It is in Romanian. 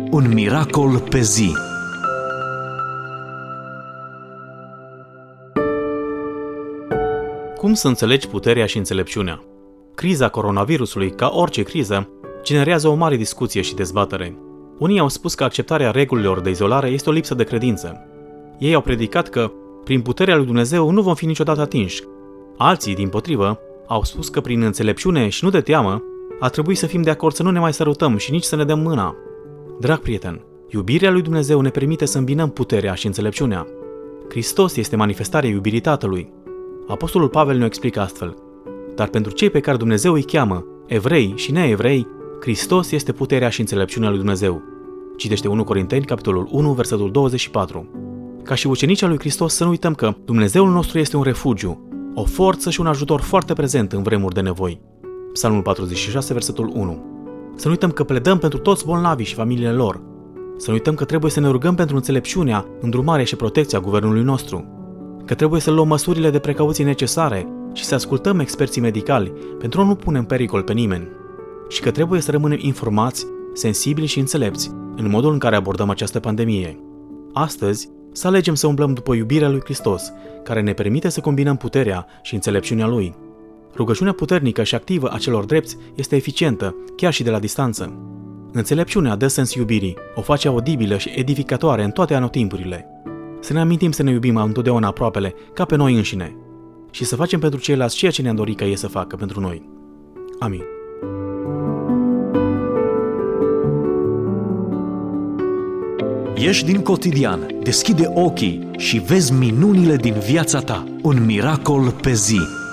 Un miracol pe zi. Cum să înțelegi puterea și înțelepciunea? Criza coronavirusului, ca orice criză, generează o mare discuție și dezbatere. Unii au spus că acceptarea regulilor de izolare este o lipsă de credință. Ei au predicat că, prin puterea lui Dumnezeu, nu vom fi niciodată atinși. Alții, dimpotrivă, au spus că prin înțelepciune și nu de teamă, ar trebui să fim de acord să nu ne mai sărutăm și nici să ne dăm mâna. Drag prieten, iubirea lui Dumnezeu ne permite să îmbinăm puterea și înțelepciunea. Hristos este manifestarea iubirii Tatălui. Apostolul Pavel ne explică astfel: dar pentru cei pe care Dumnezeu îi cheamă, evrei și neevrei, Hristos este puterea și înțelepciunea lui Dumnezeu. Citește 1 Corinteni, capitolul 1, versetul 24. Ca și ucenicii lui Hristos, să nu uităm că Dumnezeul nostru este un refugiu, o forță și un ajutor foarte prezent în vremuri de nevoi. Psalmul 46, versetul 1. Să nu uităm că pledăm pentru toți bolnavii și familiile lor. Să nu uităm că trebuie să ne rugăm pentru înțelepciunea, îndrumarea și protecția guvernului nostru. Că trebuie să luăm măsurile de precauție necesare și să ascultăm experții medicali pentru a nu pune în pericol pe nimeni. Și că trebuie să rămânem informați, sensibili și înțelepți în modul în care abordăm această pandemie. Astăzi, să alegem să umblăm după iubirea lui Hristos, care ne permite să combinăm puterea și înțelepciunea Lui. Rugăciunea puternică și activă a celor drepți este eficientă, chiar și de la distanță. Înțelepciunea dă sens iubirii, o face audibilă și edificatoare în toate anotimpurile. Să ne amintim să ne iubim întotdeauna aproapele, ca pe noi înșine, și să facem pentru ceilalți ceea ce ne-am dorit ca ei să facă pentru noi. Amin. Ieși din cotidian, deschide ochii și vezi minunile din viața ta. Un miracol pe zi.